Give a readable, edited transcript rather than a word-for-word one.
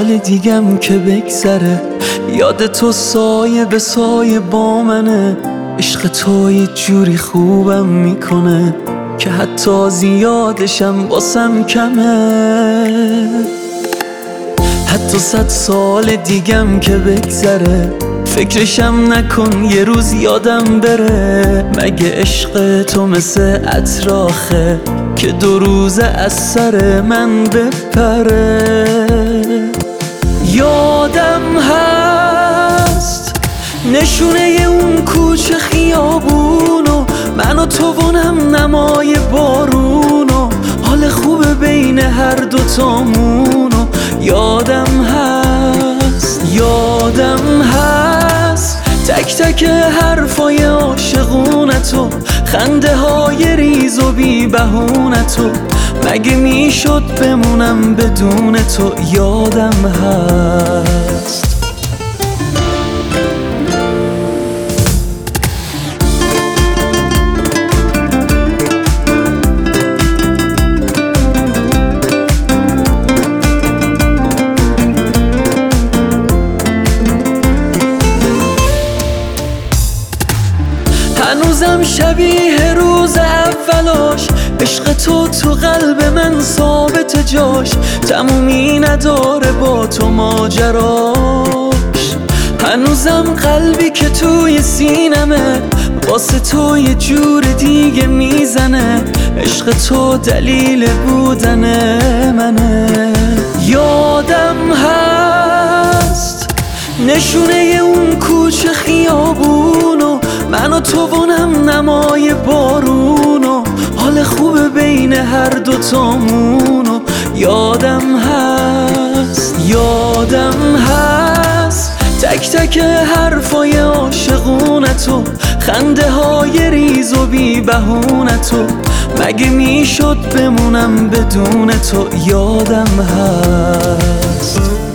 سال دیگم که بگذره، یاد تو سایه به سایه با منه. عشق تو یه جوری خوبم میکنه که حتی زیادشم واسم کمه. حتی 100 سال دیگم که بگذره، فکرشم نکن یه روز یادم بره. مگه عشق تو مثل عطراخه که 2 روز از سر من بپره؟ یادم هست نشونه اون کوچه خیابونو، من و تو و نمای بارونو، حال خوبه بین هر دوتامونو. یادم هست تک تک حرفای عاشقونتو، خنده های ریز و بی بهونتو. مگه میشد بمونم بدون تو؟ یادم هست هنوزم شبیه روز اولاش، عشق تو قلب من ثابت جاش. تمومی نداره با تو ماجراش، هنوزم قلبی که توی سینمه واسه تو یه جور دیگه میزنه. عشق تو دلیل بودن منه. یادم هست نشونه اون کوچه خیابونو، من و تو و نمای بارونو، حال خوبه بین هر دوتامونو. یادم هست تک تک حرفای عاشقونتو، خنده های ریز و بی بهونتو. مگه میشد بمونم بدون تو؟ یادم هست